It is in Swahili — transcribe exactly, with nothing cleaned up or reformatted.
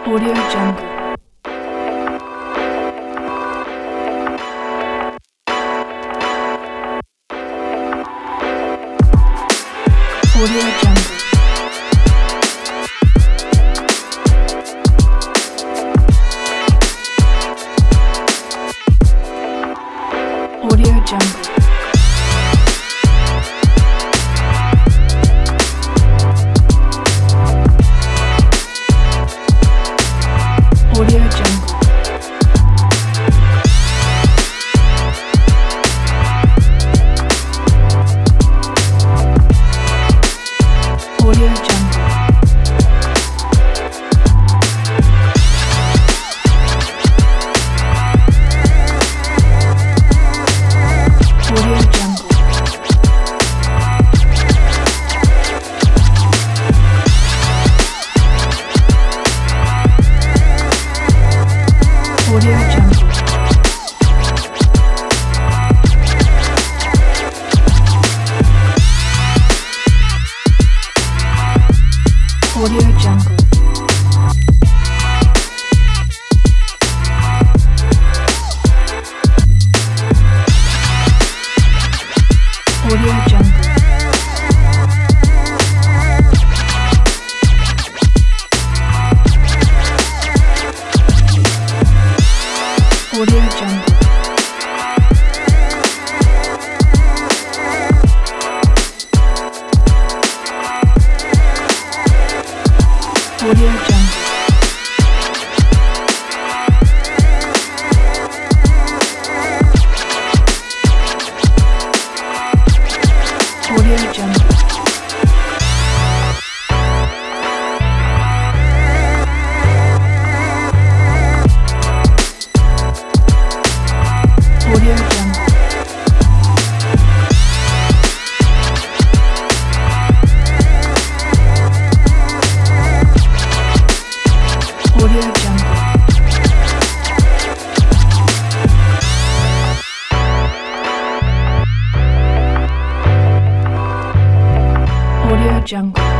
Audio Jungle. Audio Jungle. Audio Jungle. Audio Jungle. Audio Jungle. Audio Jungle. Audio Jungle. Audio Jungle. Audio Jungle. Audio Jungle. Audio Jungle. Audio Jungle. Audio Jungle. Audio Jungle. Audio Jungle.